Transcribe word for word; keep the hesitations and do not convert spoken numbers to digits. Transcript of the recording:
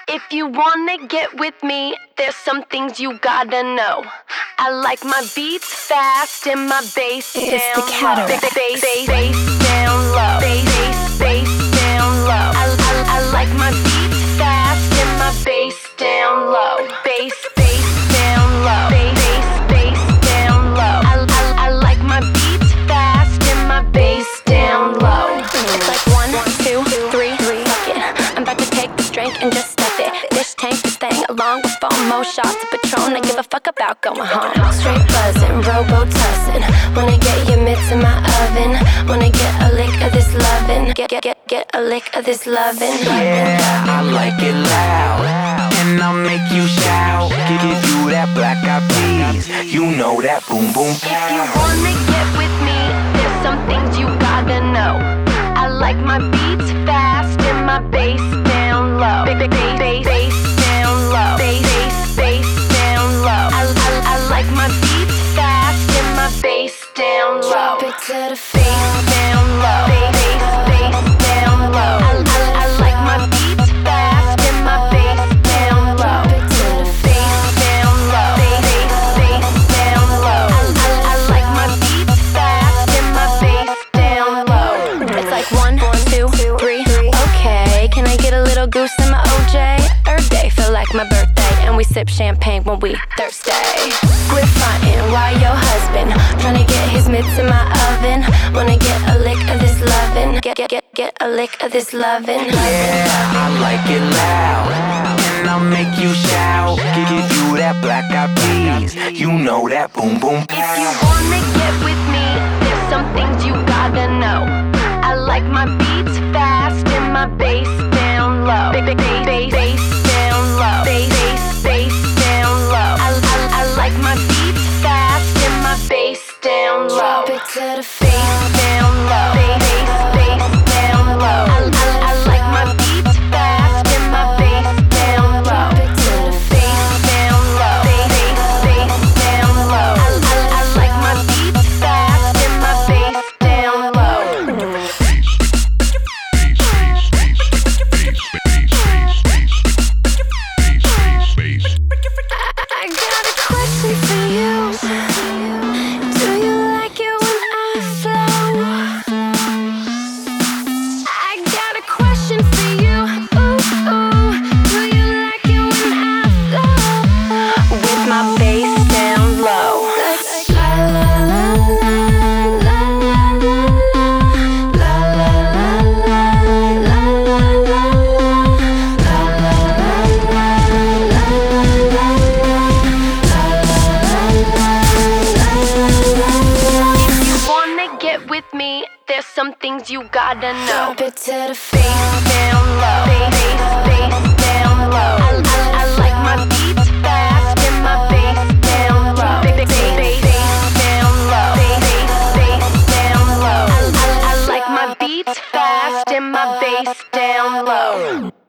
If you wanna get with me, there's some things you gotta know. I like my beats fast and my bass down low. It's the Cataract. Bass, bass, bass down low. Bass, bass, bass down low. I, I, I like my beats fast and my bass down low. Bass, bass down low. Bass, bass, bass down low. I, I, I like my beats fast and my bass down low. It's like one, two, three, fuck it. I'm about to take this drink and just stuff it. This tank, this thing, along with four more shots of Patron. I give a fuck about going home. Straight buzzing, robo-tussing. Wanna get your mitts in my oven. Wanna get a lick of this lovin'. Get, get, get, get a lick of this lovin'. Yeah, I like it loud, and I'll make you shout. Give you that black eyed peas, you know that boom boom pow. If you wanna get with me, there's some things you gotta know. I like my beats fast and my bass down low. Bass, bass, bass down low. Bass, bass, bass down low. I, I, I like my beats fast and my bass down low. Drop it to the Bass down low. Bass, bass, bass down low. I, I, I like my beats fast and my bass down low. Bass down low. Bass, bass, bass down low. I, I, I like my beats fast and my bass down low. It's like one, two, three. Okay, can I get a little goose in my O J? Third day, feel like my birthday, and we sip champagne when we thirsty. Quit frontin', why your husband tryna get his mitts in my oven? Wanna get a lick of this lovin'? Get, get, get, get a lick of this lovin'. Yeah, I like it loud, and I'll make you shout. Give you that black eyed peas, you know that boom boom pow. If you wanna get with me, there's some things you gotta know. I like my beats fast and my bass down low. Bass, bass, bass, bass down low. Bass, bass, bass down low. I, I, I like my beats fast and my bass down low. Drop it to the Bass down low. Bass, bass, bass down low. I, I, I like my beats fast and my bass down low. Bass down low. Bass, bass, bass down low. I, I, I like my beats fast and my bass down low. I got a question for you. Do you like it when I flow? I got a question for you. Ooh, ooh. Do you like it when I flow? With my bass down low. Like la la la la la la la la la la la with me, there's some things you gotta know. Drop it to the Bass down low. Bass, bass down low. I, I, I like my beats fast and my bass down low. Bass, bass, bass down low. Bass, bass down low. I, I, I like my beats fast and my bass down low.